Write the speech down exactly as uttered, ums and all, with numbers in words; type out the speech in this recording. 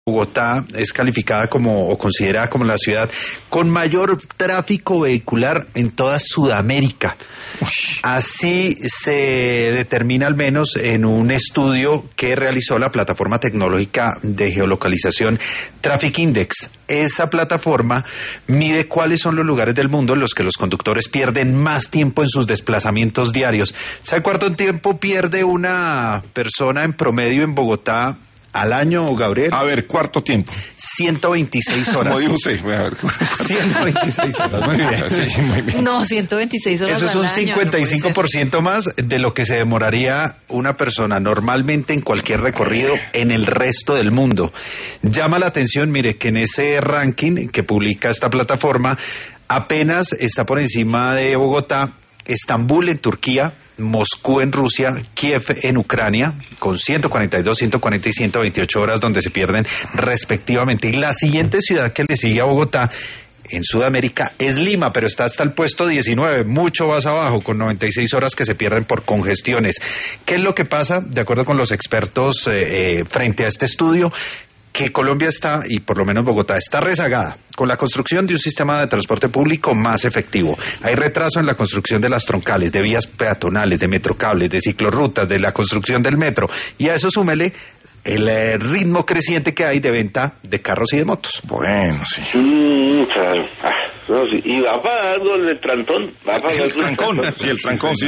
Bogotá es calificada como o considerada como la ciudad con mayor tráfico vehicular en toda Sudamérica. Así se determina al menos en un estudio que realizó la plataforma tecnológica de geolocalización Traffic Index. Esa plataforma mide cuáles son los lugares del mundo en los que los conductores pierden más tiempo en sus desplazamientos diarios. ¿Sabe cuánto tiempo pierde una persona en promedio en Bogotá al año, Gabriel? A ver, cuarto tiempo. ciento veintiséis horas. Como dijo usted. A ver. ciento veintiséis horas, muy bien. Sí, muy bien. No, ciento veintiséis horas. Eso es un al año, cincuenta y cinco por ciento no más de lo que se demoraría una persona normalmente en cualquier recorrido en el resto del mundo. Llama la atención, mire, que en ese ranking que publica esta plataforma apenas está por encima de Bogotá, Estambul en Turquía, Moscú en Rusia, Kiev en Ucrania, con ciento cuarenta y dos, ciento cuarenta y ciento veintiocho horas donde se pierden respectivamente. Y la siguiente ciudad que le sigue a Bogotá en Sudamérica es Lima, pero está hasta el puesto diecinueve, mucho más abajo, con noventa y seis horas que se pierden por congestiones. ¿Qué es lo que pasa? De acuerdo con los expertos eh, eh, frente a este estudio, que Colombia está, y por lo menos Bogotá, está rezagada con la construcción de un sistema de transporte público más efectivo. Hay retraso en la construcción de las troncales, de vías peatonales, de metrocables, de ciclorrutas, de la construcción del metro, y a eso súmele el eh, ritmo creciente que hay de venta de carros y de motos. Bueno, sí. Mm, claro. Ah, no, sí. Y va a pagar el trancón. Va a pagar El trancón, sí, el trancón, sí.